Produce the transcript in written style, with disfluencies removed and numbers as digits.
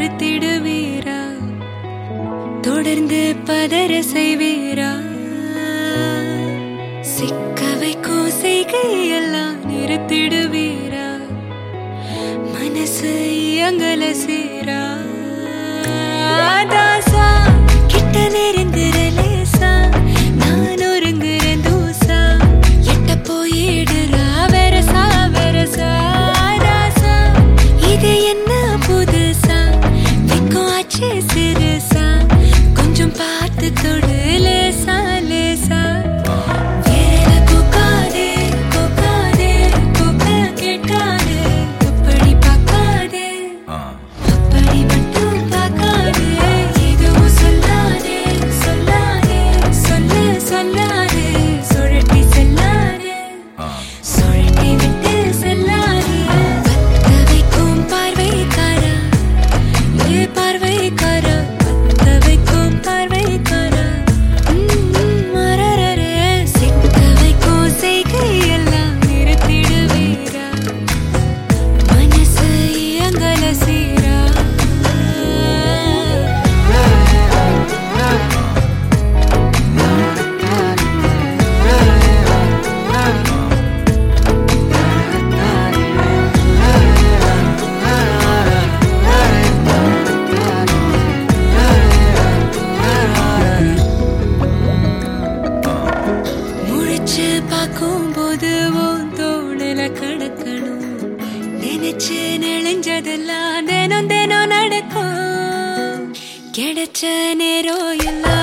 நிறுத்திடுவீரா? தொடர்ந்து பதற செய்வீரா? சிக்க வைக்கும் செய்கையெல்லாம் நிறுத்திடுவீரா? மனசு இயங்கல சீரா? தாசா கிட்ட நெருங்குற லேசா, நான் ஒருங்குற தூசா, எட்ட போயிடுறா வெரசா வெரசா. தாசா இது என்ன புதுசா, வெக்கம் ஆச்சு சிறுசா, கொஞ்சம் பார்த்து தொடு லேசா லேசா. வேற கூக்காதே கூக்காதே கூக்க கேட்காதே, அப்படி பார்க்காதே அப்படி மட்டும் பார்க்காதே. எதுவும் சொல்லாதே சொல்லாதே சொல்ல சொல்லாதே, சுழட்டி செல்லாதே சுழட்டி விட்டு செல்லாதே. பத்த வைக்கும் பார்வைக்காரா, ஏ பார்வைக்காரா, பத்த வைக்கும் பார்வைக்காரா. மரரரே சிக்க வைக்கும் செய்கையெல்லாம் நிறுத்திடுவீரா? மனசு இயங்கல சீரா? முழிச்சு பார்க்கும்போது உன் தோளுல கிடக்கணும், நினைச்சு நெளிஞ்சதெல்லாம் தினம் தினம் நடக்கும். கிடைச்ச நேரம் எல்லாம்